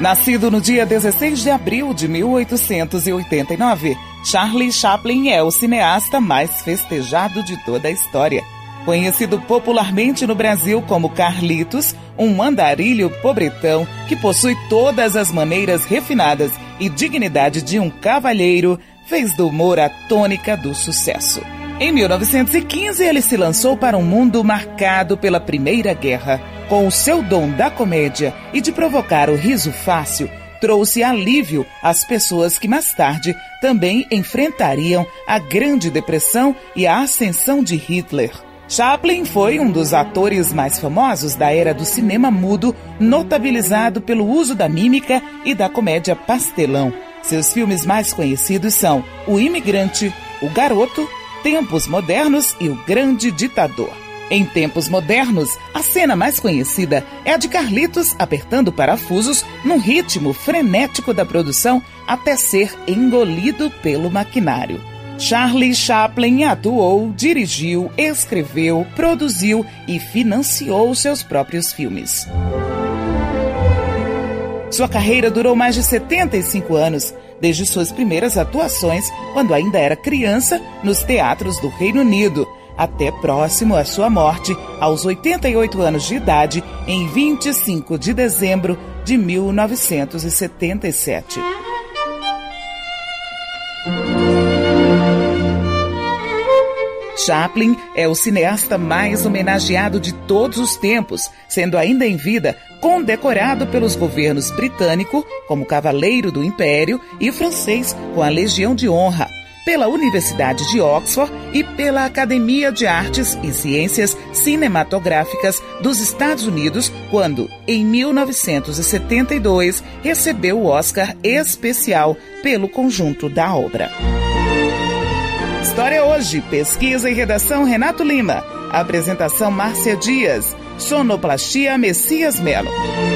Nascido no dia 16 de abril de 1889, Charlie Chaplin é o cineasta mais festejado de toda a história. Conhecido popularmente no Brasil como Carlitos, um andarilho pobretão que possui todas as maneiras refinadas e dignidade de um cavalheiro, fez do humor a tônica do sucesso. Em 1915, ele se lançou para um mundo marcado pela Primeira Guerra. Com o seu dom da comédia e de provocar o riso fácil, trouxe alívio às pessoas que mais tarde também enfrentariam a Grande Depressão e a ascensão de Hitler. Chaplin foi um dos atores mais famosos da era do cinema mudo, notabilizado pelo uso da mímica e da comédia pastelão. Seus filmes mais conhecidos são O Imigrante, O Garoto, Tempos Modernos e O Grande Ditador. Em Tempos Modernos, a cena mais conhecida é a de Carlitos apertando parafusos num ritmo frenético da produção até ser engolido pelo maquinário. Charlie Chaplin atuou, dirigiu, escreveu, produziu e financiou seus próprios filmes. Sua carreira durou mais de 75 anos, desde suas primeiras atuações, quando ainda era criança, nos teatros do Reino Unido, até próximo à sua morte, aos 88 anos de idade, em 25 de dezembro de 1977. Chaplin é o cineasta mais homenageado de todos os tempos, sendo ainda em vida condecorado pelos governos britânico como Cavaleiro do Império e francês com a Legião de Honra, pela Universidade de Oxford e pela Academia de Artes e Ciências Cinematográficas dos Estados Unidos, quando, em 1972, recebeu o Oscar especial pelo conjunto da obra. História Hoje, pesquisa e redação Renato Lima, apresentação Márcia Dias, sonoplastia Messias Melo.